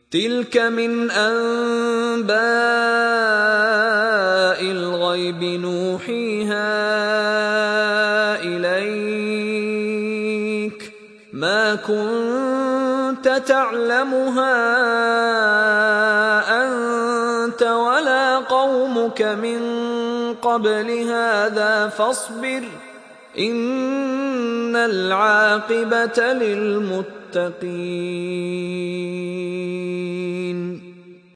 تِلْكَ مِنْ أَنبَاءِ الْغَيْبِ نُوحِيهَا إِلَيْكَ ۖ مَا كُنتَ تَعْلَمُهَا أَنتَ وَلَا قَوْمُكَ مِن قَبْلِ هَٰذَا فَاصْبِرْ ۖ إِنَّ الْعَاقِبَةَ لِلْمُتَّقِينَ.